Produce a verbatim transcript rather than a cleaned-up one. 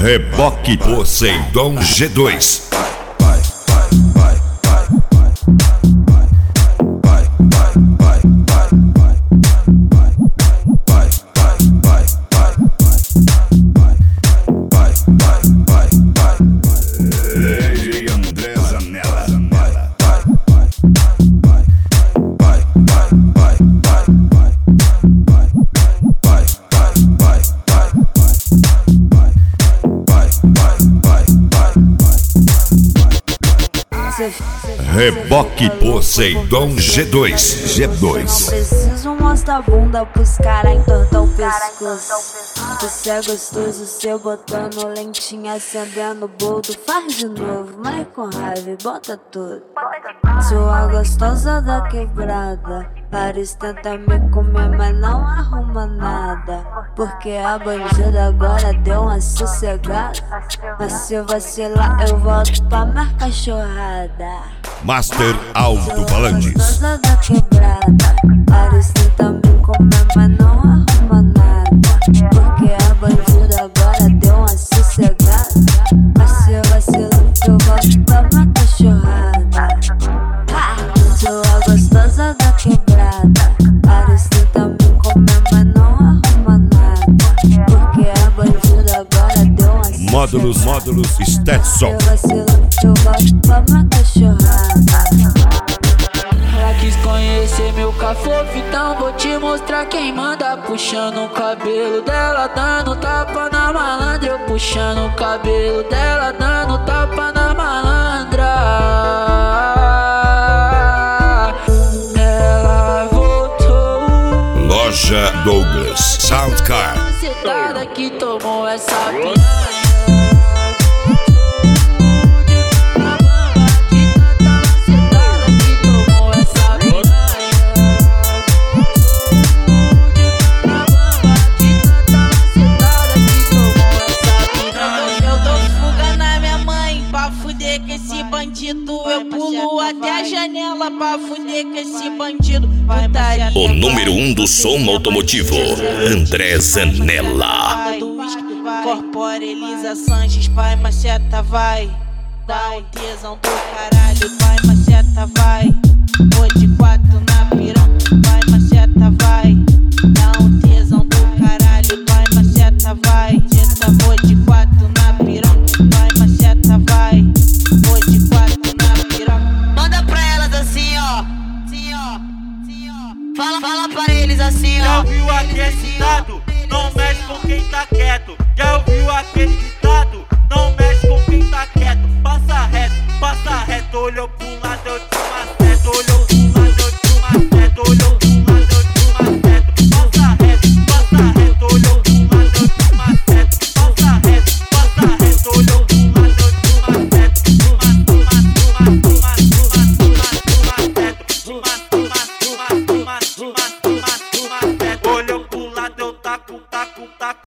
Reboque Poseidon G dois. Reboque Poseidon G dois. G dois. Preciso mostrar a bunda pros caras entortar o pescoço. Você é gostoso, seu botando lentinha, acendendo boldo. Faz de novo, mas com raiva e bota tudo. Sua gostosa da quebrada, Paris tenta me comer, mas não arruma nada. Porque a bandida agora deu uma sossegada. Mas se vacilar eu volto pra minha cachorrada. Master Alto Valandes. Gostosa da quebrada, Paris tenta me comer, mas não arruma nada. Porque a bandida agora deu uma sossegada. Mas se vacilar eu volto pra minha cachorrada. Sua gostosa da quebrada, Paris tenta me comer, mas não arruma nada. Porque a bandida agora deu uma sossegada. Módulos, módulos, Stetson. Se vacilar eu volto pra minha cachorrada. Ela quis conhecer meu cafofo, então vou te mostrar quem manda. Puxando o cabelo dela, dando tapa na malandra. Eu puxando o cabelo dela, dando tapa na malandra. Ela voltou. Loja Douglas Soundcar. Cetada que tomou essa piranha. Eu pulo até a janela pra fuder com esse bandido. Putaria. O número um do som automotivo, André Zanella. Corpora Elisa Sanches, pai maceta vai. Dá um tesão do caralho, pai maceta vai. Vou de quatro na piranha, pai maceta vai. Dá um tesão do caralho, pai maceta vai. Teta, vou de quatro na piranha, pai maceta vai. Vou de quatro na piranha. Manda pra elas assim, ó. Assim, ó. Assim, ó. Fala, fala pra eles assim, ó. Já ouviu aquele ditado? Não mexe com quem tá quieto. Já ouviu aquele ditado? Não mexe com quem tá quieto. Passa reto, passa reto, olhou pro